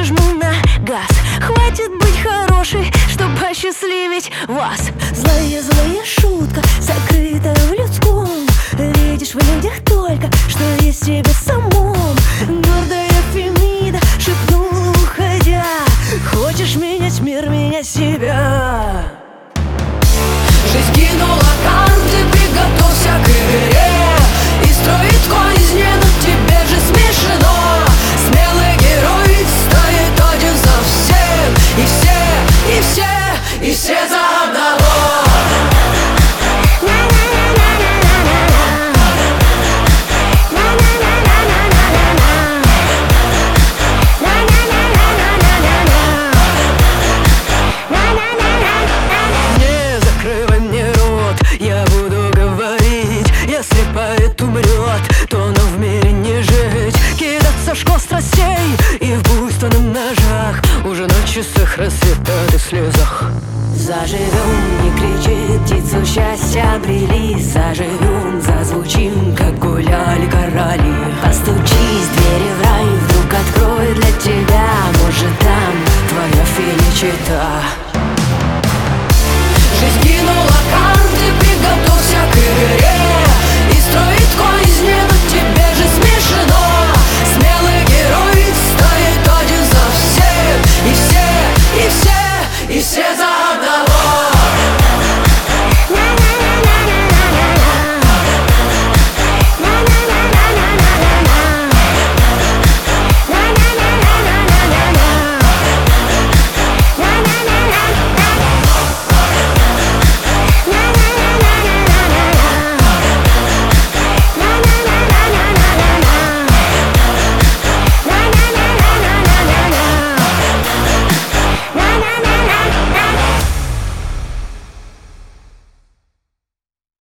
Хочешь, жму на газ. Хватит быть хорошей, чтоб осчастливить вас. Злая шутка, сокрыта в людском. Видишь в людях только, что есть в тебе самом. Гордая Фемида шепнула, уходя: хочешь менять мир, менять себя. Жизнь кинула карты, приготовься к игре. И строить козни, но тебе же смешно. Смелый герой стоит один за всех. И все за одного. Если поэт умрет, то нам в мире не жить. Кидаться школ страстей и в буйственных ножах. Уже на часах рассветает и в слезах. Заживем, не кричи, птицу счастья обрели. Заживем, зазвучим, как гуляли короли. Постучись, двери в рай вдруг откроет для тебя. Может, там твоя феличита.